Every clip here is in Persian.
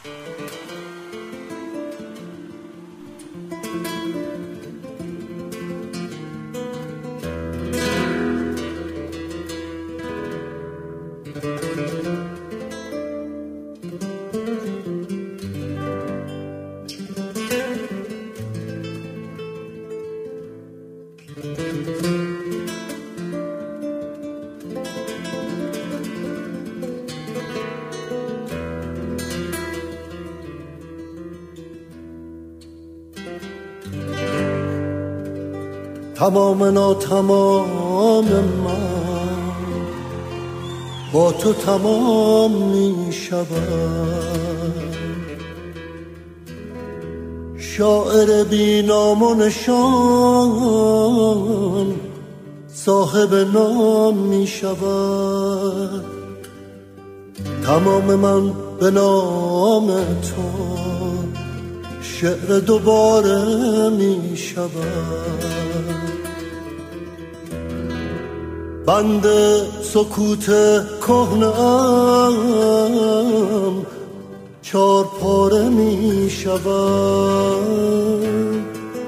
تمام ناتمام من با تو تمام می شود، شاعر بی نام و نشان صاحب نام می شود. تمام من به نام تو شعر دوباره می شود. بند سکوت کهنه‌ام چار پاره می شود.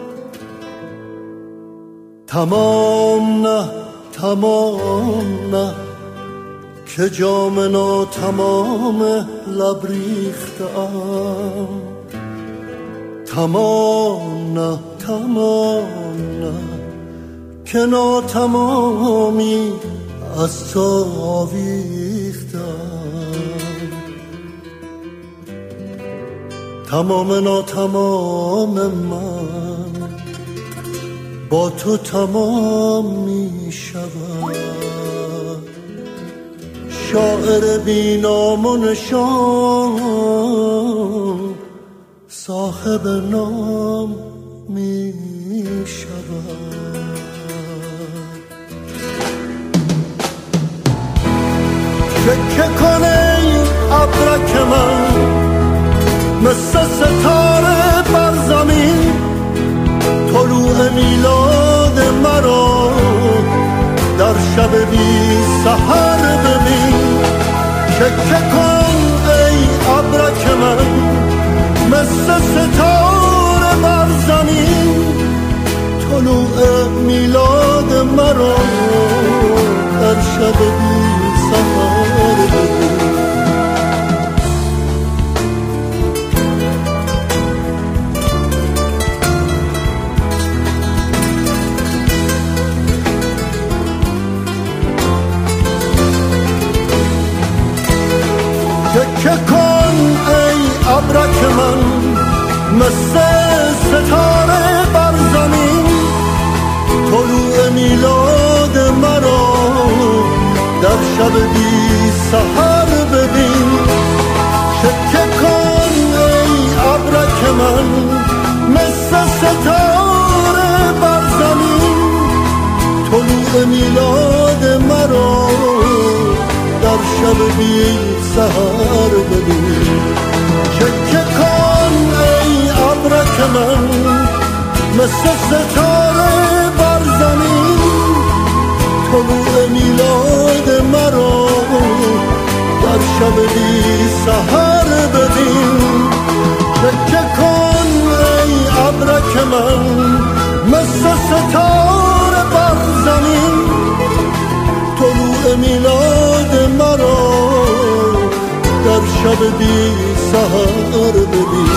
تمام نه تمام نه که جام ناتمام لب ریخته‌ام. تمام نه تمام نه که ناتمامی از تو آویختم. تمام ناتمام من با تو تمام می شود، شاعر بی نام و نشان صاحب نام می شود. چکه کنه این ابرک من مثل ستاره بر زمین، طلوع میلاد مرا در شب بی سحر ببین. چکه کن ای ابرک من مثل ستاره بر زمین، طلوع میلاد مرا در شب بی سحر ببین. چکه کن ای ابرک من مثل ستاره بر زمین، طلوع میلاد مرا در شب بی سحر ببین. چکه کن ای ابرک من مثل ستاره بر زمین، طلوع میلاد مرا در شب بی سحر ببین. چکه کن ای ابرک من مثل ستاره بر زمین، طلوع میلاد مرا در شب بی سحر ببین. چکه کن ای ابرک من مثل ستاره بر زمین، طلوع میلاد مرا در شب بی سحر ببین.